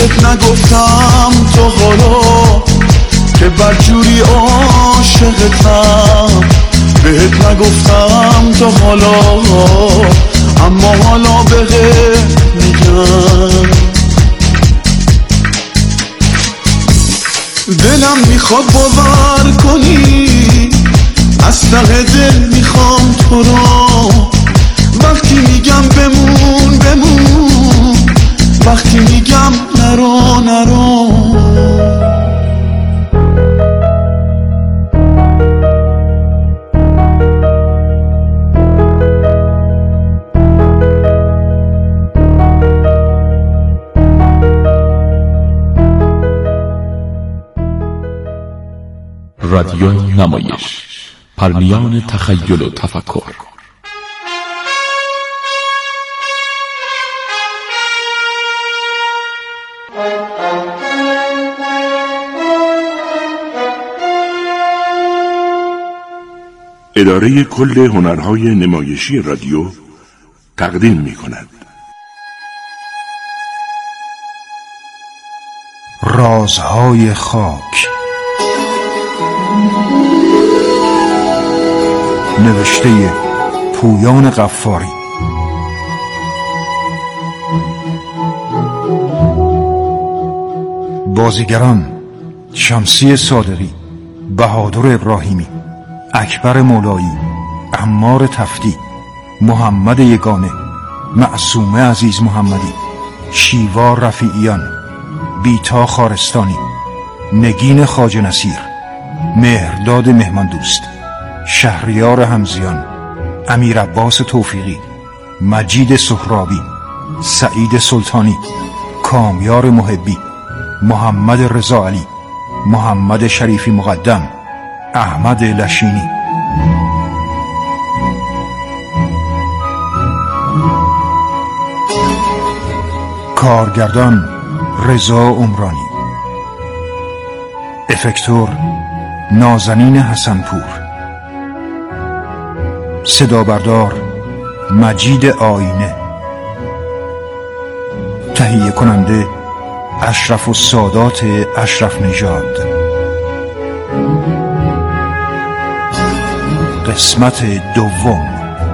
بهت نگفتم تا حالا که بدجوری عاشقتم، بهت نگفتم تا حالا، اما حالا بهت میگم. دلم میخواد باور کنی، از ته دل میخوام تو را، وقتی میگم بمون بمون، وقتی میگم نرو نرو. رادیو نمایش، پرمیان تخیل و تفکر. اداره کل هنرهای نمایشی رادیو تقدیم می‌کند رازهای خاک، نوشته پویان غفاری، بازیگران شمسی صادقی، بهادر ابراهیمی، اکبر مولایی، عمار تفتی، محمد یگانه، معصومه عزیز محمدی، شیوا رفیعیان، بیتا خارستانی، نگین خواجه نصیر، مهرداد مهماندوست، شهریار همزیان، امیر عباس توفیقی، مجید سهرابی، سعید سلطانی، کامیار محبی، محمد رضا علی، محمد شریفی مقدم، احمد لشینی. کارگردان رضا عمرانی، افکتور نازنین حسنپور، صدا بردار مجید آینه، تهیه کننده اشرف السادات اشرف نژاد. قسمت دوم.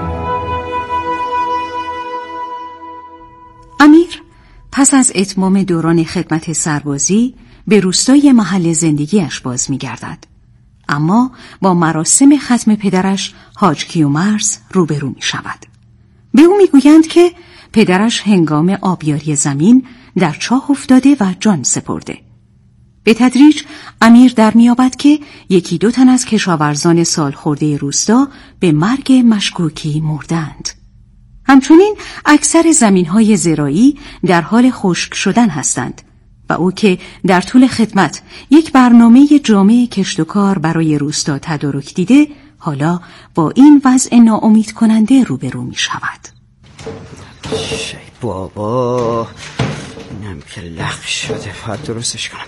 امیر پس از اتمام دوران خدمت سربازی به روستای محل زندگیش باز می‌گردد، اما با مراسم ختم پدرش حاج کیومرث روبرو می‌شود. به او می‌گویند که پدرش هنگام آبیاری زمین در چاه افتاده و جان سپرده. به تدریج امیر در می‌یابد که یکی دو تن از کشاورزان سالخورده روستا به مرگ مشکوکی مردند. همچنین اکثر زمین‌های زراعی در حال خشک شدن هستند و او که در طول خدمت یک برنامه جامع کشت و کار برای روستا تدارک دیده، حالا با این وضع ناامید کننده روبرو می‌شود. شی بابا، اینم که لخ شده، باید درستش کنم.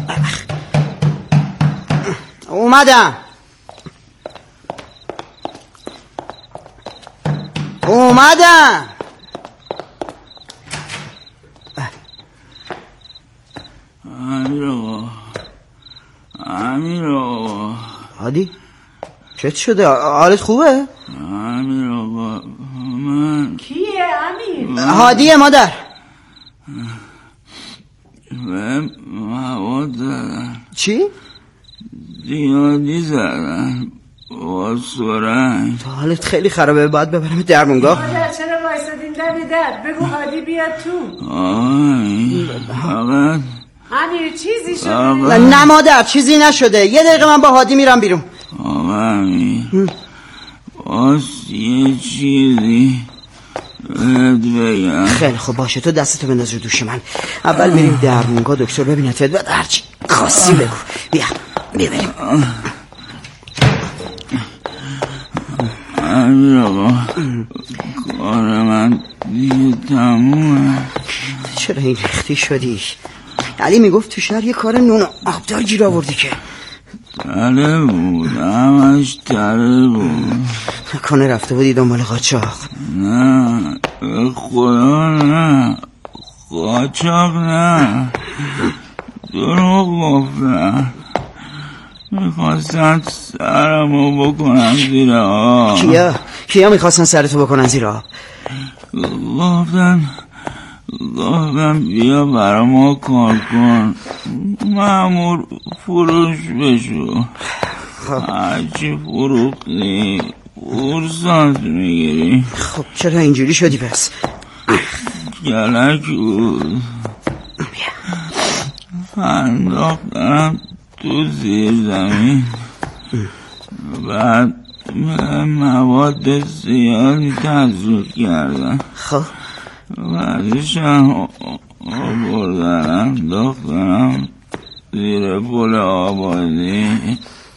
اومدم. امیر آقا هادی چت شده؟ حالت خوبه؟ امیر آقا من کیه امیر؟ هادیه مادر. به مواد زدن. چی؟ زیادی زدن با سرنگ. تو حالت خیلی خرابه، باید ببرم درمونگاه. مادر چرا وایسادین دم در؟ بگو هادی بیاد تو. فقط امیر چیزی شده؟ نه مادر چیزی نشده، یه دقیقه من با هادی میرم بیرون. آقا امیر باز یه چیزی بهت بگم. خیلی خب باشه، تو دستتو بنداز رو دوش من. اول میریم درمونگاه دکتر ببینتت، بعد هرچی خاصی بگو. بیا بریم. امیر آقا کار من دیگه تمومه. چرا این ریختی شدی؟ علی میگفت تو شهر یه کار نون آبدار گیر آوردی که. تله بود، همش تله بود. نکنه رفته بودی دنبال قاچاق؟ نه به خدا نه، قاچاق نه. دروغ گفتن. میخواستن سرمو بکنن زیر آب. کیا میخواستن سرتو بکنن زیر آب؟ گفتن بیا برا ما کار کن، مأمور فروش بشو. هرچی فروختی پورسانت میگیری. خب چرا اینجوری شدی پس؟ گلک بود، انداختم تو زیر زمین، بعد مواد زیادی تزریق کردن. خب بعدش هم آوردن انداختنم زیر پل آبادی.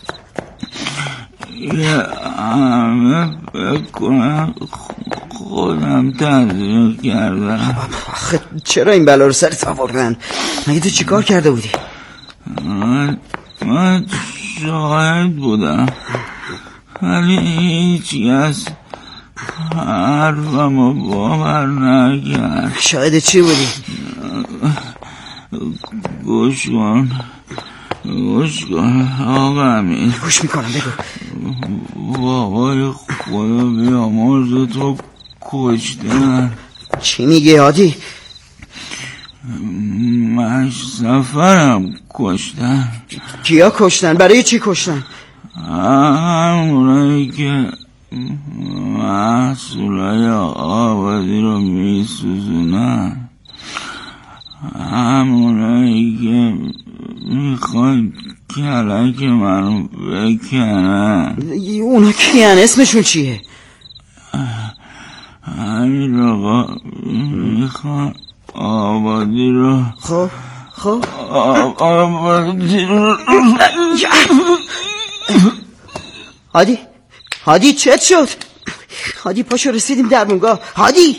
یه همه فکر کنم خودم تزریق کردم. چرا این بلا رو سرت آوردن؟ مگه تو چیکار کرده بودی؟ من شاهد بودم، ولی هیچ کس حرفمو باور نکرد. شاهد چی بودی؟ گوش کن آقا امین. گوش میکنم، بگو. بابای خدا بیامرز تو کشتن. چی میگی هادی؟ مش سفرم کشتن. کیا کشتن؟ برای چی کشتن؟ همونایی که محصولای آبادی رو میسوزونن، همونایی که میخوان کلک منو بکنن. اونا کیان؟ اسمشون چیه؟ همین آقا میخوان آبادی رو. خب آبادی رو. هادی چت شد؟ هادی پاشو، رسیدیم درمونگاه. هادی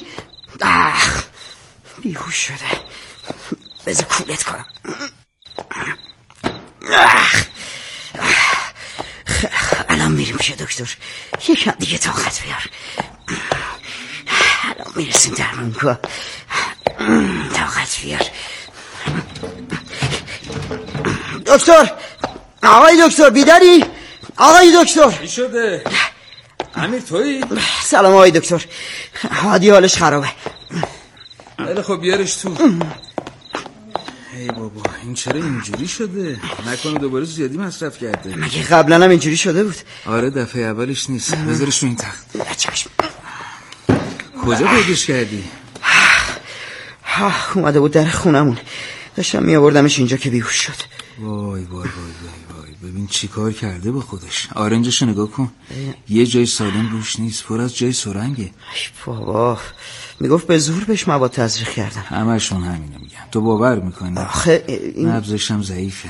بیهوش شده، بذار کولت کنم. الان میریم پیش دکتر، یکم دیگه طاقت بیار. الان میرسیم درمونگاه، طاقت بیار. دکتر، آقای دکتر بیداری؟ آقای دکتر چی شده؟ امیر تویی؟ سلام آقای دکتر، هادی حالش خرابه. خیلی خب بیارش تو. ای بابا این چرا اینجوری شده؟ نکنه دوباره زیادی مصرف کرده؟ مگه قبلا هم اینجوری شده بود؟ آره دفعه اولش نیست. بذارش رو این تخت. کجا پیداش کردی؟ اومده بود در خونمون، داشتم میآوردمش اینجا که بیهوش شد. وای ببین چی کار کرده با خودش. آرنجشو نگاه کن، یه جای سالم روش نیست، پر از جای سرنگه. ای بابا، میگفت به زور بهش مواد تزریق کردن. همشون همینه میگن، تو باور میکنی؟ آخه این نبضش هم ضعیفه.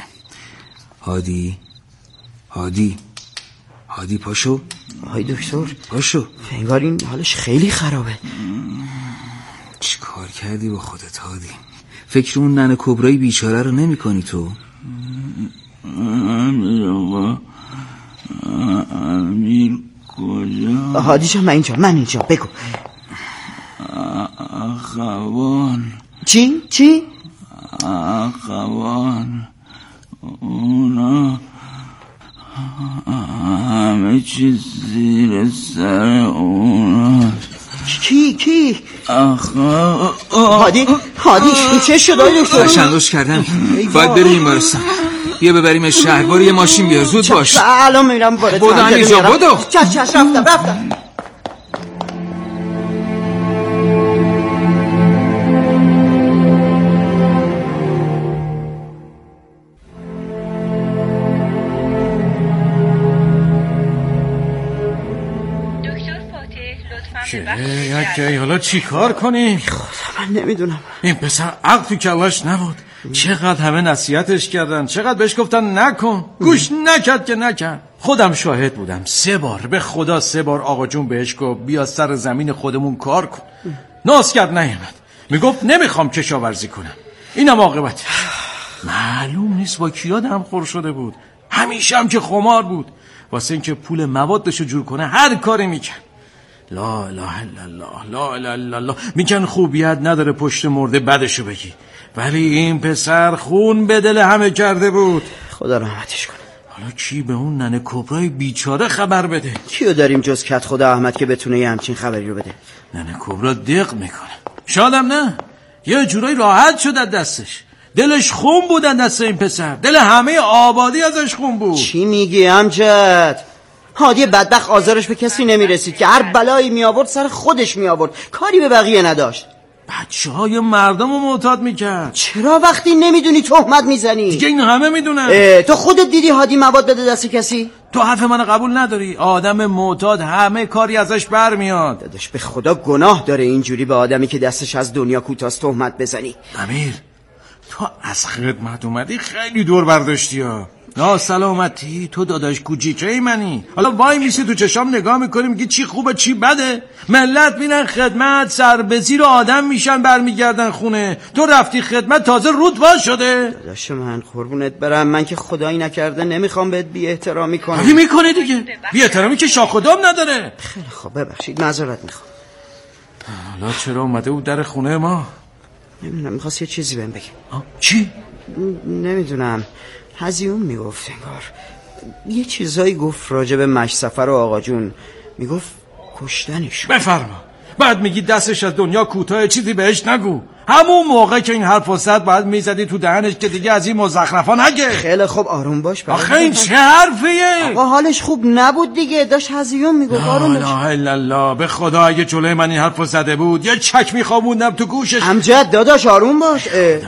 هادی پاشو. آقای دکتر پاشو، انگار این حالش خیلی خرابه. چی کار کردی با خودت هادی؟ فکر اون ننه کبرای بیچاره رو نمی کنی تو؟ امیر کجا؟ هادی جان من اینجا بگو. اخوان. چی؟ اخوان اونا همه چیز زیر سر اونا. کی؟ اخوان. هادی چه شد آقای دکتر؟ تشنج کردم، باید بریم بیمارستان. بیا ببریم شهر، برو یه ماشین بیار، زود باش. الان میرم وارد بدو همینجا، بدو. چش رفتم. حالا چی کار کنیم؟ من نمیدونم. این پسر عقل تو کلاش نبود. چقدر همه نصیحتش کردن، چقدر بهش گفتن نکن، گوش نکرد. خودم شاهد بودم 3 بار، به خدا 3 بار آقا جون بهش گفت بیا سر زمین خودمون کار کن. ناز کرد نیامد، میگفت نمیخوام کشاورزی کنم. اینم عاقبت. معلوم نیست با کیا دمخور شده بود. همیشه هم که خمار بود، واسه اینکه پول موادشو جور کنه هر کاری میکرد. لا اله الا الله. میگن خوبیت نداره پشت مرده بدشو بگی، ولی این پسر خون به دل همه کرده بود. خدا رحمتش کنه. حالا کی به اون ننه کبرای بیچاره خبر بده؟ کیو داریم جز کت خدا احمد که بتونه یه همچین خبری رو بده؟ ننه کبرا دق میکنه. شادم نه، یه جورایی راحت شد از دستش. دلش خون بود از دست این پسر، دل همه آبادی ازش خون بود. چی میگی امجد؟ هادی بدبخت آزارش به کسی نمیرسید که هر بلایی می آورد سر خودش می آورد، کاری به بقیه نداشت. بچه‌های مردم رو معتاد میکرد. چرا وقتی نمیدونی تهمت میزنی؟ دیگه این همه میدونن. تو خودت دیدی هادی مواد بده دست کسی؟ تو حرف من قبول نداری؟ آدم معتاد همه کاری ازش برمیاد. داداش به خدا گناه داره اینجوری به آدمی که دستش از دنیا کوتاست تهمت بزنی. امیر تو از خدمت اومدی خیلی دور برداشتی ها. نه سلامتی، تو داداش کوچیکه منی. حالا وای میسی تو چشام نگاه میکنی میگی چی خوبه چی بده. ملت میرن خدمت، سر به زیر آدم میشن برمیگردن خونه. تو رفتی خدمت تازه رود وا شده. داداش من قربونت برم، من که خدایی نکرده نمیخوام بهت بی احترامی کنم. ولی میکنه دیگه. بی احترامی که شاخ و دام نداره. خیلی خوب ببخشید، معذرت میخوام. حالا چرا اومده بود در خونه ما؟ نمیدونم، میخواست یه چیزی بهم بگه. چی؟ نمیدونم، هزیون میگفت انگار. یه چیزایی گفت راجع به مشسفر و آقا جون. میگفت کشتنش. بفرما. بعد میگی دستش از دنیا کوتاه، چیزی بهش نگو. همون موقع که این حرفو زد باید میزدی تو دهنش که دیگه از این مزخرفا نگه. خیلی خوب آروم باش. آخه این چه حرفیه؟ آقا حالش خوب نبود دیگه، داشت هزیون میگفت. آروم باش. لا اله الا الله. به خدا اگه جلوی من این حرفو زده بود یه چک میخواموندم تو گوشش. امجد داداش آروم باش. خدا.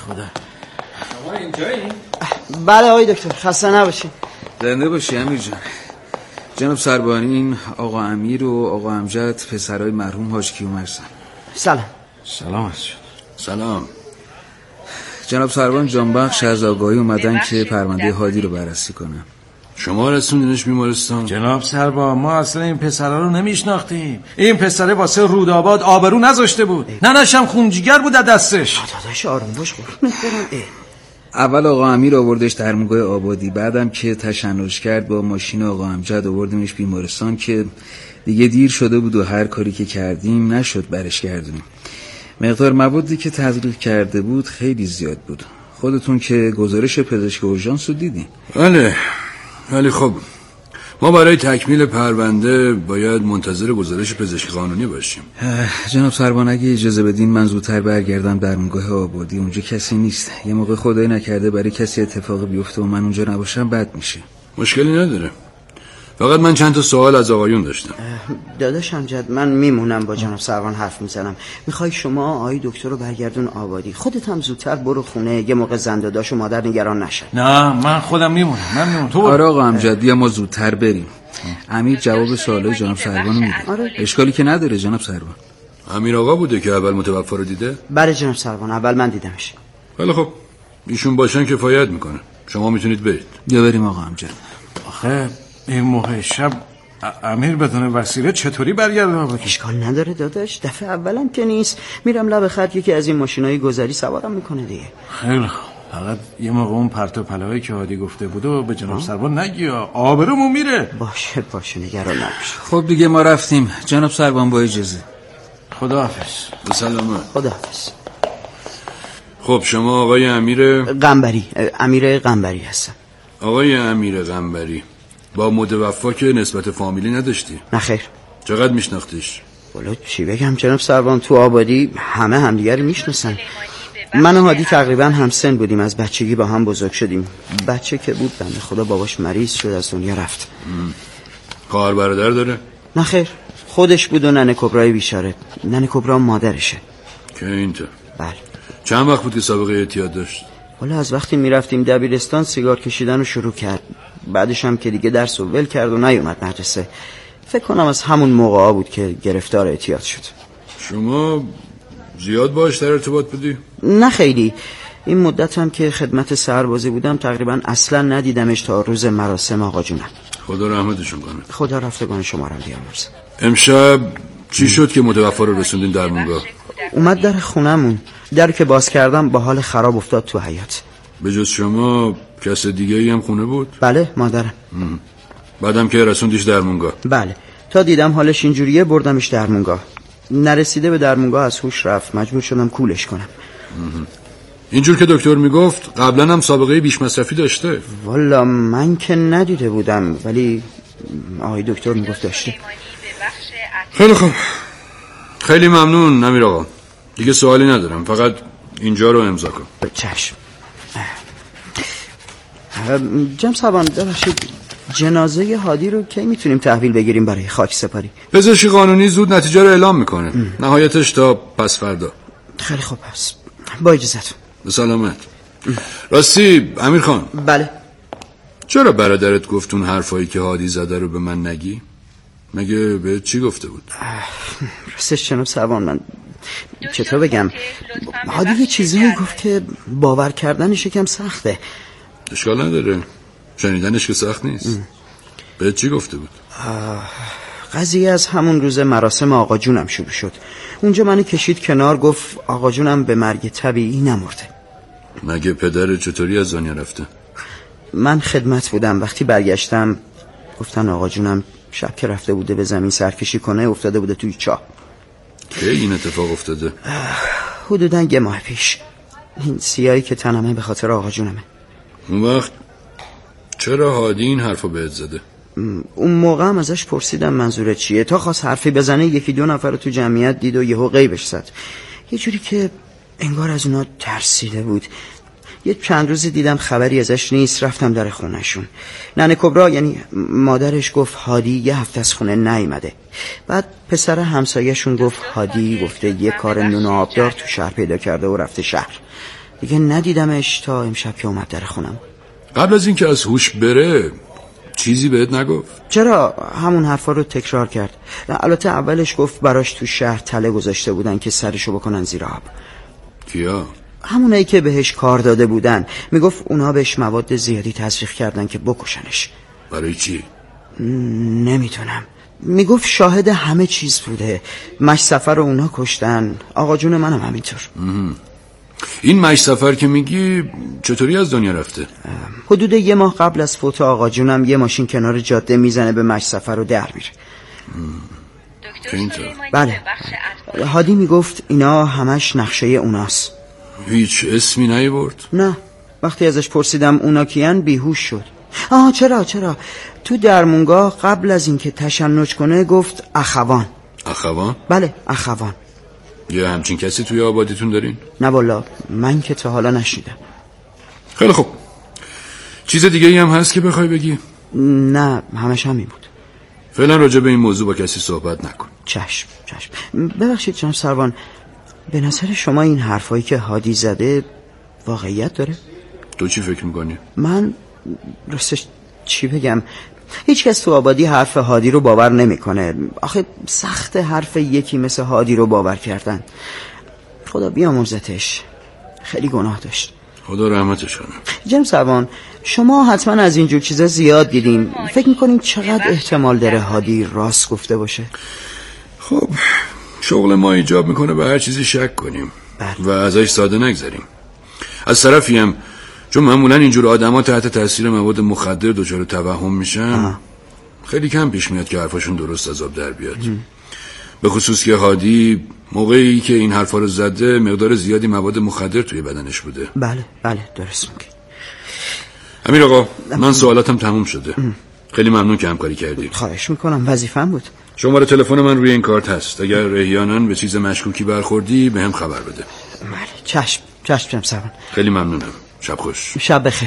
شما اینجایی؟ بله آقای دکتر، خسته نباشی. زنده باشی امیر جان. جناب سربانی، این آقا امیر و آقا امجد پسرای مرحوم حاج کیومرث. سلام. سلام. سلام. جناب سربان جانبخش از آگاهی اومدن که پرونده هادی رو بررسی کنن. شما رسوندینش بیمارستان؟ جناب سربان ما اصلا این پسرا رو نمیشناختیم. این پسره واسه رودآباد آبرو نذاشته بود. ننشم خونجیگر بود از دستش. داداش آروم باش قربونت برم. اول آقا امیر آوردش درمونگاه آبادی، بعدم که تشنج کرد با ماشین آقا امجد آوردیمش بیمارستان که دیگه دیر شده بود و هر کاری که کردیم نشد برش گردونیم. مقدار موادی که تزریق کرده بود خیلی زیاد بود. خودتون که گزارش پزشک اورژانس رو دیدین. بله، ولی خب ما برای تکمیل پرونده باید منتظر گزارش پزشک قانونی باشیم. جناب سربان اگه اجازه بدین من زودتر برگردم درمونگاه آبادی. اونجا کسی نیست. یه موقع خدای نکرده برای کسی اتفاق بیفته و من اونجا نباشم بد میشه. مشکلی نداره، فقط من چند تا سوال از آقایون داشتم. داداش امجد من میمونم با جناب سروان حرف میزنم. میخوای شما آقای دکتر رو برگردون آبادی، خودت هم زودتر برو خونه، یه موقع زن داداش و مادر نگران نشن. نه من خودم میمونم. تو آره آقا امجد بیا ما زودتر بریم. امیر جواب سوالای جناب سروان میده. اشکالی که نداره جناب سروان. امیر آقا بوده که اول متوفی رو دیده؟ بله جناب سروان، اول من دیدمش. خیلی خب ایشون باشن کفایت میکنه. شما میتونید برید. بیا بریم آقا امجد. آخه این موقع شب امیر بدون وسیله چطوری برگرده؟ اشکال نداره داداش، دفعه اولم که نیست. میرم لب خط یکی از این ماشینای گذری سوارم میکنه دیگه. خیلی خوب، فقط یه موقع اون پرت و پلاهایی که هادی گفته بود و به جناب سروان نگی، آبرومون میره. باشه نگران نباش. خب دیگه ما رفتیم. جناب سروان با اجازه. خداحافظ. به سلامت. خداحافظ. خب شما آقای امیر قنبری، امیر قنبری هستم. آقای امیر قنبری، با متوفی که نسبت فامیلی نداشتی؟ نه خیر. چقدر میشناختیش؟ والا چی بگم جناب سروان، تو آبادی همه همدیگر رو میشناسن. من و هادی تقریبا همسن بودیم، از بچگی با هم بزرگ شدیم. بچه که بود بنده خدا باباش مریض شد از دنیا رفت. خواهر برادر داره؟ نه خیر، خودش بود و ننه کبرای بیچاره. ننه کبرا مادرشه. که اینطور؟ بله. چند وقت بود که سابقه اعتیاد داشت؟ والا از وقتی میرفتیم دبیرستان سیگار کشیدن رو شروع کرد. بعدش هم که دیگه درس رو ول کرد و نیومد مدرسه. فکر کنم از همون موقعا بود که گرفتار اعتیاد شد. شما زیاد باهاش در ارتباط بودی؟ نه خیلی. این مدت هم که خدمت سربازی بودم تقریبا اصلا ندیدمش تا روز مراسم آقا جونم. خدا رحمتشون کنه. خدا رفتگان شما رو بیامرزه. امشب چی شد که متوفی رو رسوندین درمونگاه؟ اومد در خونمون، در که باز کردم با حال خراب افتاد تو حیاط. به جز شما کس دیگه ای هم خونه بود؟ بله مادرم. بعدم که رسوندیش درمونگاه؟ بله، تا دیدم حالش اینجوریه بردمش درمونگاه. نرسیده به درمونگاه از هوش رفت، مجبور شدم کولش کنم. اینجور که دکتر میگفت قبلا هم سابقه بیش مصرفی داشته. والا من که ندیده بودم، ولی آقای دکتر میگفت داشته. خیلی خوب، خیلی ممنون امیر آقا. دیگه سوالی ندارم، فقط اینجا رو امضا کن. چشم. جناب سروان ببخشید، جنازه هادی رو کی میتونیم تحویل بگیریم برای خاک سپاری؟ پزشک قانونی زود نتیجه رو اعلام میکنه. نهایتش تا پس فردا. خیلی خوب هست، با اجازهتون. به سلامت. راستی امیر خان. بله. چرا برادرت گفت اون حرفایی که هادی زده رو به من نگی؟ مگه به چی گفته بود؟ راستش جناب سروان من چطور بگم، هادی یه چیزایی گفت که باور کردنش یکم سخته. اشکال نداره، شنیدنش که سخت نیست. به چی گفته بود؟ قضیه از همون روز مراسم آقا جونم شروع شد. اونجا منو کشید کنار، گفت آقا جونم به مرگ طبیعی نمرده. مگه پدر چطوری از دنیا رفته؟ من خدمت بودم، وقتی برگشتم گفتن آقا جونم شب که رفته بوده به زمین سرکشی کنه افتاده بوده توی چاه. کی این اتفاق افتاده؟ حدوداً 1 ماه پیش. این سیاهی که تنمه به خاطر آقا جونمه. اون وقت چرا هادی این حرفو بهت زده؟ اون موقع هم ازش پرسیدم منظورت چیه، تا خواست حرفی بزنه 1-2 نفر رو تو جمعیت دید و یهو غیبش زد. یه جوری که انگار از اونا ترسیده بود. یه چند روزی دیدم خبری ازش نیست، رفتم در خونهشون. ننه کبرا یعنی مادرش گفت هادی 1 هفته از خونه نیامده. بعد پسر همسایه‌شون گفت هادی گفته یه کار نون و آبدار تو شهر پیدا کرده و رفته شهر. دیگه ندیدمش تا امشب که اومد در خونم. قبل از اینکه از هوش بره چیزی بهت نگفت؟ چرا، همون حرفا رو تکرار کرد. البته اولش گفت براش تو شهر تله گذاشته بودن که سرشو بکنن زیر آب. کیا؟ همونایی که بهش کار داده بودن. میگفت اونا بهش مواد زیادی تزریق کردن که بکشنش. برای چی؟ نمیتونم. میگفت شاهد همه چیز بوده. مش سفر رو اونا کشتن، آقا جون منم همینطور. این مش سفر که میگی چطوری از دنیا رفته؟ حدود 1 ماه قبل از فوت آقا جونم یه ماشین کنار جاده میزنه به مش سفر رو در میره. بله. هادی میگفت اینا همش نقشه اوناست. هیچ اسمی نیورد؟ نه. وقتی ازش پرسیدم اونا کیان بیهوش شد. چرا تو درمونگاه قبل از اینکه تشنج کنه گفت اخوان. اخوان؟ بله اخوان. یه همچین کسی توی آبادیتون دارین؟ نه والا من که تا حالا نشنیدم. خیلی خوب. چیز دیگه ای هم هست که بخوای بگی؟ نه همش همین بود. فعلا راجع به این موضوع با کسی صحبت نکن. چشم. ببخشید جناب سروان، به نظر شما این حرفایی که هادی زده واقعیت داره؟ تو چی فکر میکنی؟ من راستش چی بگم، هیچ کس تو آبادی حرف هادی رو باور نمیکنه. آخه سخت حرف یکی مثل هادی رو باور کردن. خدا بیامرزتش، خیلی گناه داشت. خدا رحمتش کنه. جناب سروان شما حتما از اینجور چیزا زیاد دیدین، فکر میکنین چقدر احتمال داره هادی راست گفته باشه؟ خب شغل ما ایجاب میکنه به هر چیزی شک کنیم و ازش ساده نگذاریم. از طرفی هم چون معمولا اینجور آدما تحت تاثیر مواد مخدر دچار توهم میشن، خیلی کم پیش میاد که حرفاشون درست از آب در بیاد. به خصوص که هادی موقعی که این حرفا رو زده مقدار زیادی مواد مخدر توی بدنش بوده. بله درست میگی. امیر آقا من سوالاتم تموم شده. خیلی ممنون که همکاری کردی. خواهش میکنم، وظیفه‌ام بود. شماره تلفن من روی این کارت هست. اگر احیانا به چیز مشکوکی برخوردی بهم خبر بده. بله چشم جناب سروان. خیلی ممنونم. شب خوش. شب بخیر.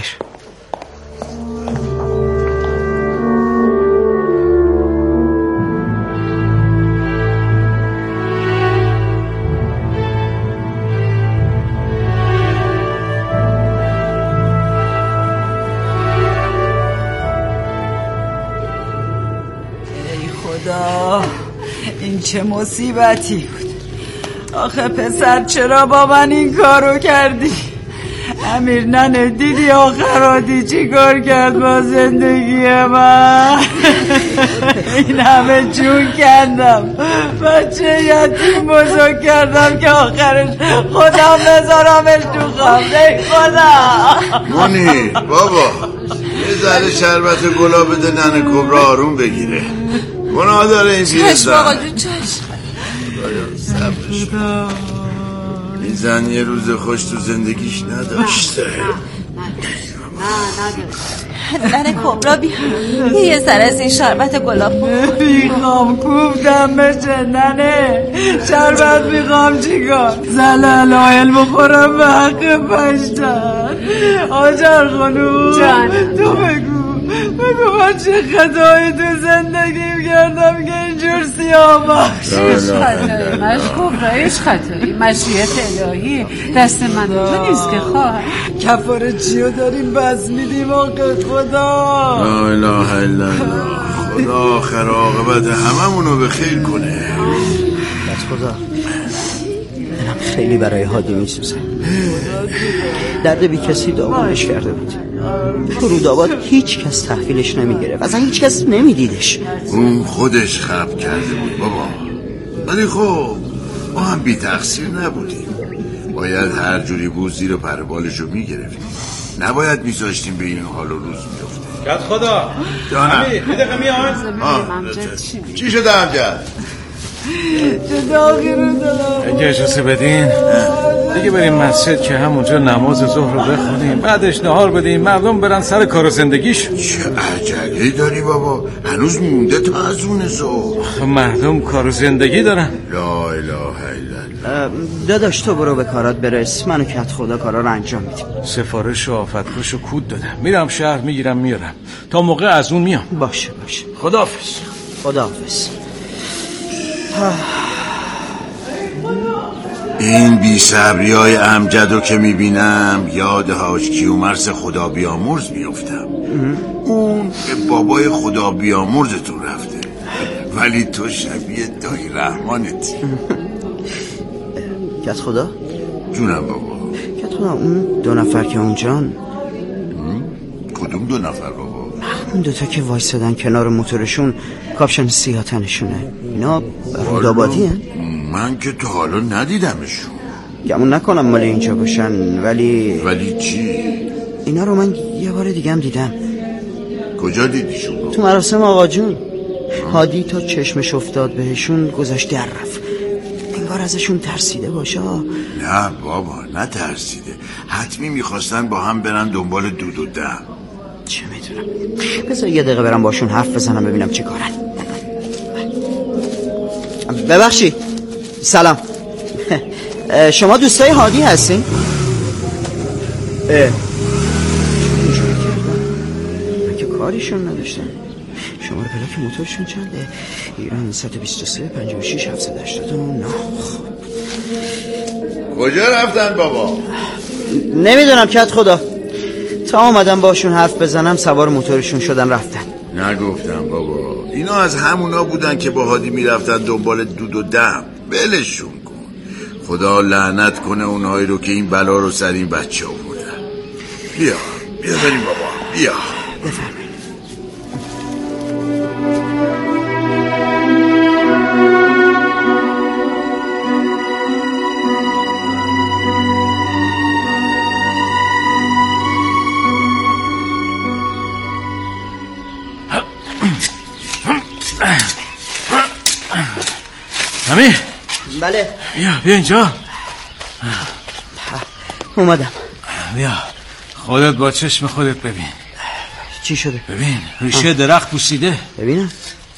این چه مصیبتی بود. آخه پسر چرا با من این کارو کردی؟ امیر ننه دیدی آخراتی چی کار کرد با زندگی من؟ این همه جون کندم، بچه یتیم بزرگ کردم که آخرش خودم بذارمش تو خانه. خدا مونی بابا یه ذره شربت گلا بده ننه کبرا آروم بگیره. گناه داره این پیرزن. چشم آقا جون چشم. این زن یه روز خوش تو زندگیش نداشته. ننه کبرا بیا یه سر از این شربت گلاب میخوام کوفتم بشه ننه. شربت میخوام چیکار؟ زلال آیل بخورم به حق پشتر. آجر خانوم تو بگو من چه خطایی تو زندگیم کردم که اینجور سیاه باش. ایش خطایی کبرا، ایش خطایی مشیت الهی دست من تو نیست که خواه. کفاره چیو داریم بس میدیم آقا خدا. لا اله الا الله. خدا آخر عاقبت هممونو به خیر کنه. بس خدا دلم خیلی برای هادی میسوزه. درد بی کسی داغونش کرده بود. تو رودآباد هیچ کس تحویلش نمیگرفت، اصلا هیچ کس نمیدیدش. اون خودش خب کرده بود بابا. ولی خب ما هم بی تقصیر نبودیم. باید هر جوری بود زیر و پر بالشو میگرفتیم. نباید میذاشتیم به این حال و روز میفته. کت خدا جانم یه دقیقه میان. چی شده امجد؟ چه داغی رو دارم. اگه اجازه بدین دیگه بریم مسجد که همونجا نماز ظهر رو بخونیم، بعدش نهار بدیم، مردم برن سر کار و زندگیش. چه عجله داری بابا؟ هنوز مونده تا از اون ظهر. مردم کار و زندگی دارن. لا اله الا الله. داداش تو برو به کارات برس، من و کت خدا کارا رو انجام میدیم. سفارش و آفتکش و کود دادم، میرم شهر میگیرم میارم، تا موقع از اون میام. باشه خداحافظ. خداحافظ. این بی صبری های امجدو که میبینم یاد حاج کیومرث خدا بیامرز میفتم. اون به بابای خدا بیامرزتون رفته، ولی تو شبیه دایی رحمانتی. کت خدا؟ جونم بابا. کت خدا اون 2 نفر که اونجان. کدوم 2 نفر بابا؟ اون 2 تا که وایسادن کنار موتورشون، کاپشن سیاه تنشونه. اینا رودآبادی هن؟ من که تا حالا ندیدمشون. گمون نکنم مال اینجا باشن، ولی چی؟ اینا رو من یه بار دیگه هم دیدم. کجا دیدیشون؟ تو مراسم آقا جون. هادی تا چشمش افتاد بهشون گذاشت در رفت. انگار ازشون ترسیده باشه. نه بابا نترسیده، حتمی میخواستن با هم برن دنبال دود و دم. چه میدونم. بذار یه دقیقه برم باشون حرف بزنم ببینم چی کارن. ببخشید سلام. شما دوستای هادی هستین؟ من که کاریشون نداشتم. شماره پلاک موتورشون چنده؟ ایران 123 56 789. کجا رفتن بابا؟ نمیدونم کت خدا. تا اومدم باشون حرف بزنم سوار موتورشون شدن رفتن. نگفتم بابا، اینا از همونا بودن که با هادی میرفتن دنبال دود و دم. ولشون کن. خدا لعنت کنه اونهایی رو که این بلا رو سر این بچه آوردن. بیا بریم بابا، بیا. بفرمایید. امیر. بله. بیا اینجا. اومدم. بیا خودت با چشم خودت ببین. چی شده؟ ببین ریشه درخت پوسیده. ببینم.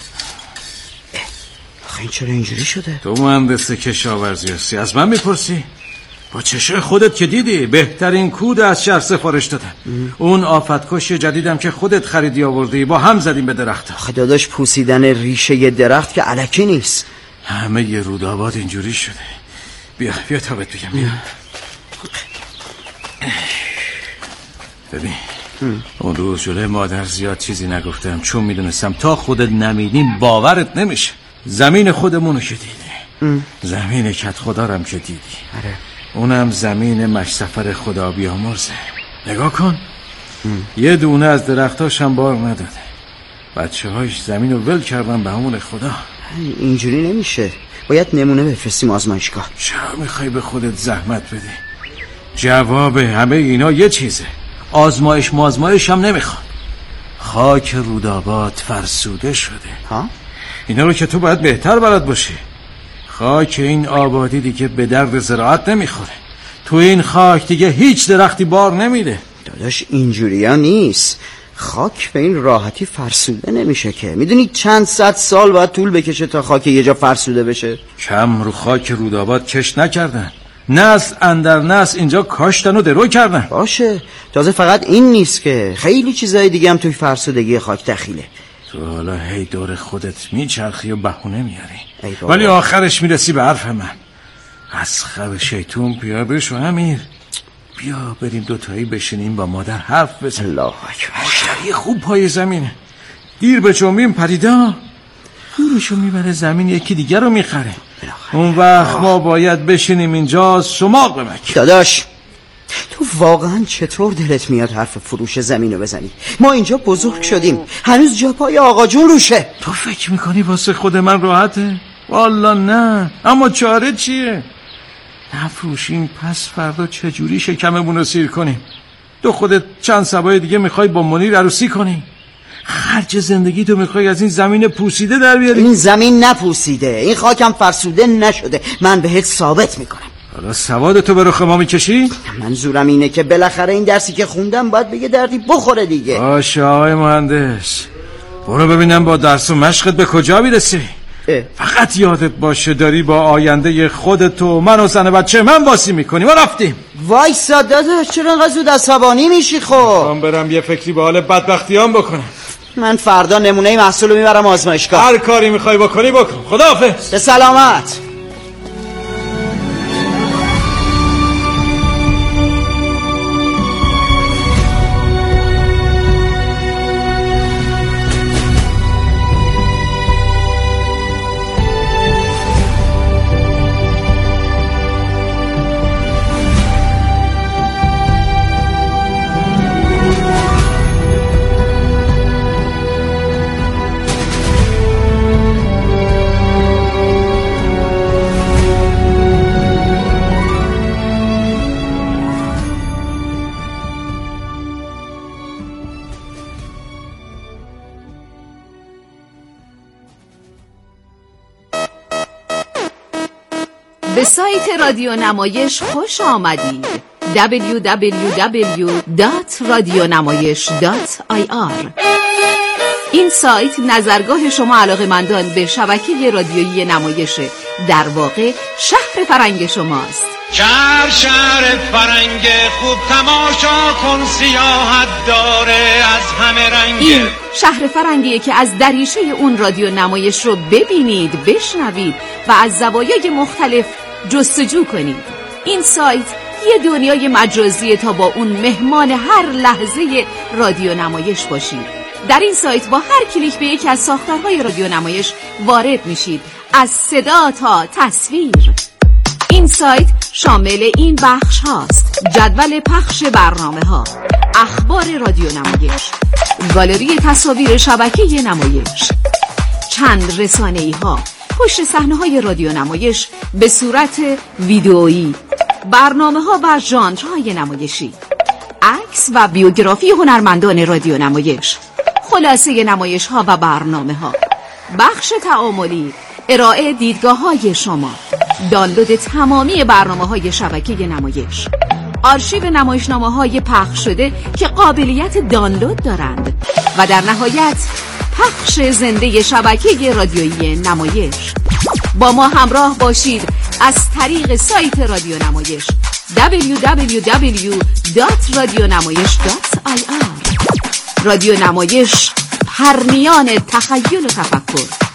آخه این چرا اینجوری شده؟ تو مهندس کشاورزی هستی، از من میپرسی؟ با چشم خودت که دیدی بهترین کود از شهر سفارش دادم. اون آفتکش جدیدم که خودت خریدی آوردی، با هم زدیم به درخت. آخه داداش پوسیدن ریشه درخت که الکی نیست. همه ی رودآباد اینجوری شده. بیا تا بهت بگم. بیا ببین اون روز جلوی مادر زیاد چیزی نگفتم، چون میدونستم تا خودت نمیدیم باورت نمیشه. زمین خودمونو که دیدی، زمین کت خدارم که دیدی، اونم زمین مشسفر خدا بیامرزه. نگاه کن یه دونه از درختاش هم بار نداده. بچه هایش زمین رو ول کردن به همون خدا. اینجوری نمیشه، باید نمونه بفرستیم آزمایشگاه. چرا میخوای به خودت زحمت بدی؟ جواب همه اینا یه چیزه، آزمایش هم نمیخواد. خاک رودآباد فرسوده شده. اینا رو که تو باید بهتر بلد باشی. خاک این آبادی دیگه به درد زراعت نمیخوره. تو این خاک دیگه هیچ درختی بار نمیده. داداش اینجوریا نیست، خاک به این راحتی فرسوده نمیشه که. میدونی چند صد سال باید طول بکشه تا خاک یه جا فرسوده بشه؟ کم رو خاک رودآباد کش نکردن، نسل اندر نسل اینجا کاشتن و درو کردن. باشه، تازه فقط این نیست که خیلی چیزای دیگه هم توی فرسودگی خاک دخیله. تو حالا هی دور خودت میچرخی و بهونه میاری، ولی آخرش میرسی به حرف من. از خب شیطون بیا بشو امیر، بیا بریم دوتایی بشینیم با مادر حرف بزنیم. الله اکبر. مشتری خوب پای زمینه، دیر به جنبیم پریدا فروشو میبره زمین، یکی دیگر رو میخره. اون وقت ما باید بشینیم اینجا سماق بمک. داداش تو واقعا چطور دلت میاد حرف فروش زمین رو بزنی؟ ما اینجا بزرگ شدیم، هنوز جا پای آقا جون روشه. تو فکر میکنی واسه خود من راحته؟ والا نه، اما چاره چیه؟ نفروشیم پس فردا چجوری شکممون رو سیر کنیم؟ تو خودت چند سبای دیگه میخوای با منیر عروسی کنی؟ خرج زندگی تو میخوای از این زمین پوسیده در بیاری؟ این زمین نپوسیده، این خاکم فرسوده نشده، من بهت ثابت میکنم. حالا سوادتو به رخ ما میکشی؟ منظورم اینه که بالاخره این درسی که خوندم باید بگه دردی بخوره دیگه. باشه آقای مهندس، برو ببینم با درس و مشقت به کجا میرسی. فقط یادت باشه داری با آینده خودت و من و زن بچه من باسی میکنی. ما رفتیم. وایسا داداش، چرا انقدر زود عصبانی میشی؟ خب من برم یه فکری به حال بدبختیام بکنم. من فردا نمونه محصول رو میبرم آزمایشگاه. هر کاری میخوای بکنی بکن. خداحافظ. به سلامت. به سایت رادیو نمایش خوش آمدید. www.radionamayish.ir. این سایت نظرگاه شما علاقه‌مندان به شبکه رادیویی نمایشه، در واقع شهر فرنگ شماست. شهر فرنگ خوب تماشا کن، سیاحت داره از همه رنگ. این شهر فرنگیه که از دریچه اون رادیو نمایش رو ببینید، بشنوید و از زوایای مختلف جستجو کنید. این سایت یه دنیای مجازیه تا با اون مهمان هر لحظه رادیو نمایش باشید. در این سایت با هر کلیک به یکی از ساختارهای رادیو نمایش وارد میشید، از صدا تا تصویر. این سایت شامل این بخش هاست: جدول پخش برنامه ها، اخبار رادیو نمایش، گالری تصاویر شبکه نمایش، چند رسانه‌ای ها، پشت صحنه های رادیو نمایش به صورت ویدئویی، برنامه ها و ژانرهای نمایشی، عکس و بیوگرافی هنرمندان رادیو نمایش، خلاصه نمایش ها و برنامه ها، بخش تعاملی، ارائه دیدگاه های شما، دانلود تمامی برنامه های شبکه نمایش، آرشیو نمایشنامه های پخش شده که قابلیت دانلود دارند و در نهایت پخش زنده شبکه رادیویی نمایش. با ما همراه باشید از طریق سایت رادیو نمایش www.radionamayish.ir. رادیو نمایش، پرنیان تخیل و تفکر.